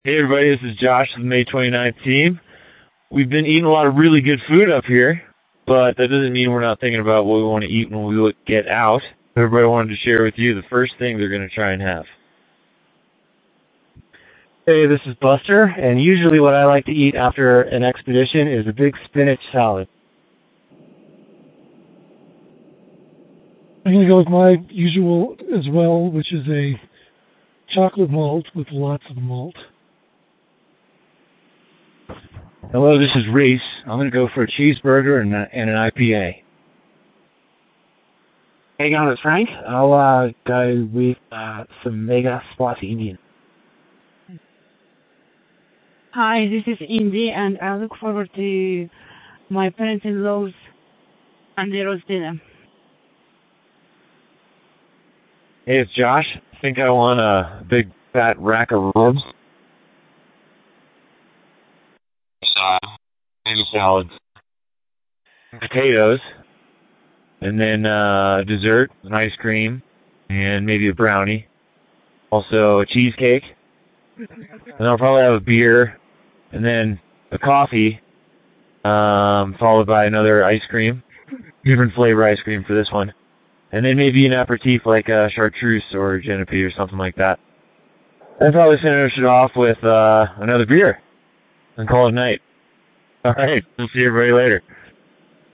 Hey everybody, this is Josh from the May 29th team. We've been eating a lot of really good food up here, but that doesn't mean we're not thinking about what we want to eat when we get out. Everybody wanted to share with you the first thing they're going to try and have. Hey, this is Buster, and usually what I like to eat after an expedition is a big spinach salad. I'm going to go with my usual as well, which is a chocolate malt with lots of malt. Hello, this is Reese. I'm going to go for a cheeseburger and an IPA. Hey guys, it's Frank. I'll go with some mega spicy Indian. Hi, this is Indy, and I look forward to my parents-in-law's and their roast dinner. Hey, it's Josh. I think I want a big fat rack of ribs. Maybe salads. Potatoes. And then dessert, an ice cream, and maybe a brownie. Also a cheesecake. And I'll probably have a beer, and then a coffee, followed by another ice cream. Different flavor ice cream for this one. And then maybe an aperitif like a chartreuse or genepi or something like that. I'd probably finish it off with another beer and call it a night. All right, we'll see everybody later.